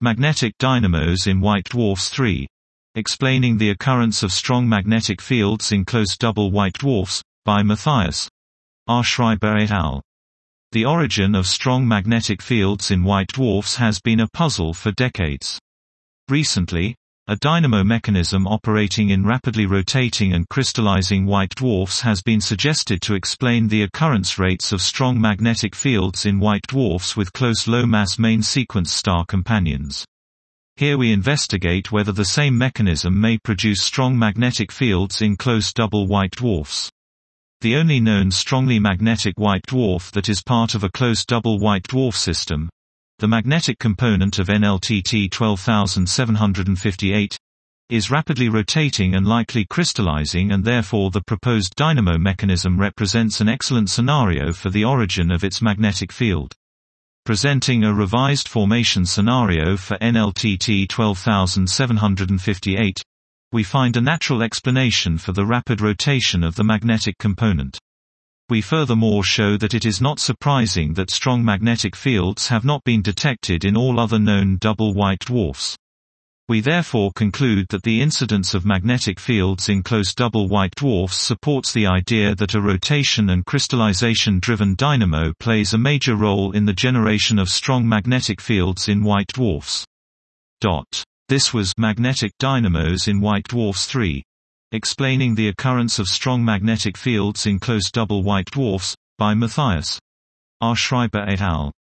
Magnetic dynamos in white dwarfs 3. Explaining the occurrence of strong magnetic fields in close double white dwarfs, by Matthias R. Schreiber et al. The origin of strong magnetic fields in white dwarfs has been a puzzle for decades. Recently, a dynamo mechanism operating in rapidly rotating and crystallizing white dwarfs has been suggested to explain the occurrence rates of strong magnetic fields in white dwarfs with close low-mass main sequence star companions. Here we investigate whether the same mechanism may produce strong magnetic fields in close double white dwarfs. The only known strongly magnetic white dwarf that is part of a close double white dwarf system, the magnetic component of NLTT 12758, is rapidly rotating and likely crystallizing, and therefore the proposed dynamo mechanism represents an excellent scenario for the origin of its magnetic field. Presenting a revised formation scenario for NLTT 12758, we find a natural explanation for the rapid rotation of the magnetic component. We furthermore show that it is not surprising that strong magnetic fields have not been detected in all other known double white dwarfs. We therefore conclude that the incidence of magnetic fields in close double white dwarfs supports the idea that a rotation and crystallization-driven dynamo plays a major role in the generation of strong magnetic fields in white dwarfs. This was Magnetic Dynamos in White Dwarfs 3. Explaining the occurrence of strong magnetic fields in close double white dwarfs, by Matthias R. Schreiber et al.